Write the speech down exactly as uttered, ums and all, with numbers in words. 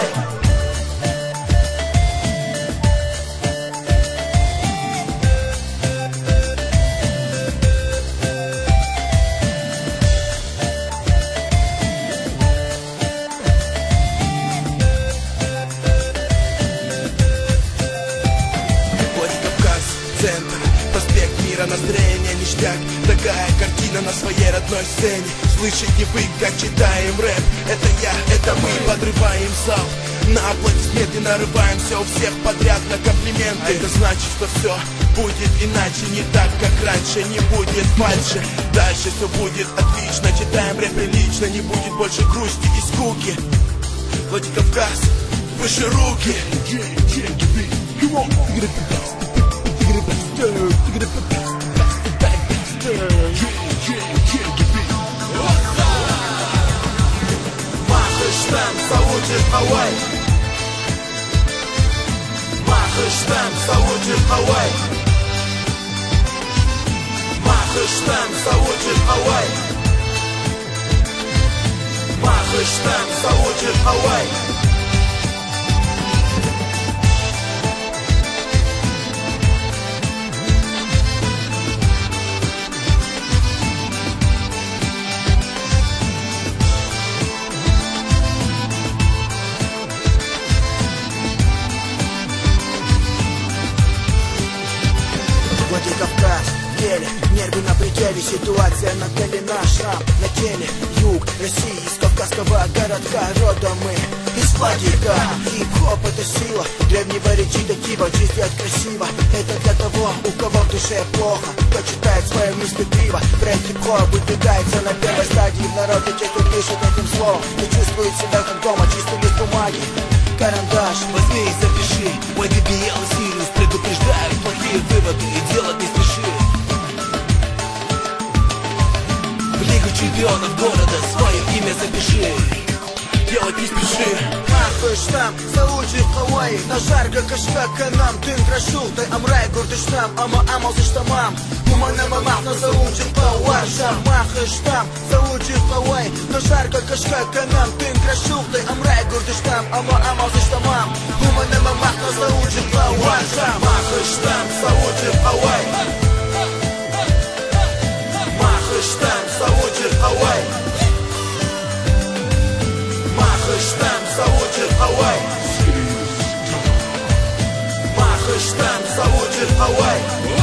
Хавай. Центр, проспект Мира, настроение ништяк. Такая картина на своей родной сцене. Слышите вы, как читаем рэп? Это я, это мы, подрываем зал. На аплодисменты нарываемся у всех подряд на комплименты. Это значит, что все будет иначе, не так, как раньше. Не будет фальши, дальше все будет отлично. Читаем рэп прилично, не будет больше грусти и скуки. Владикавказ, выше руки. Махаштам, Саудит Хавай. Махаштам, Саудит Хавай. Махаштам, Саудит Хавай. Махаштам, Саудит Хавай. Владикавказ в деле, нервы на пределе, ситуация на теле, наш шрам на теле. Юг России, из кавказского городка родом мы, из Владика. Хип-хоп — это сила древнего речитатива, чистят красиво. Это для того, у кого в душе плохо, кто читает свое мысли криво. Бренд хип-хоп выдвигается на первой стадии, в народе часто пишет этим словом, и чувствует себя как дома, чистый лист бумаги, карандаш. Возьми и запиши, мой ди би эл Сириус предупреждает плохие выводы и делать не спеши. В Лигу чемпионов города свое имя запиши, делать не спеши. Махаштам, Саудит Хавай. На жарга кашка канам, тын крашултай, амрай гордыштам, ама амалзыштамам. Уманама махна Саудит Хавай. Махаштам, Саудит Хавай. На жарга кашка канам, тын крашултай, амрай гордыштам, ама амалзыштамам. Уманама махна Саудит Хавай. Махаштам, Саудит Хавай. Махаштам, Саудит Хавай. Махаштам, Саудит Хавай. Махаштам, Саудит Хавай.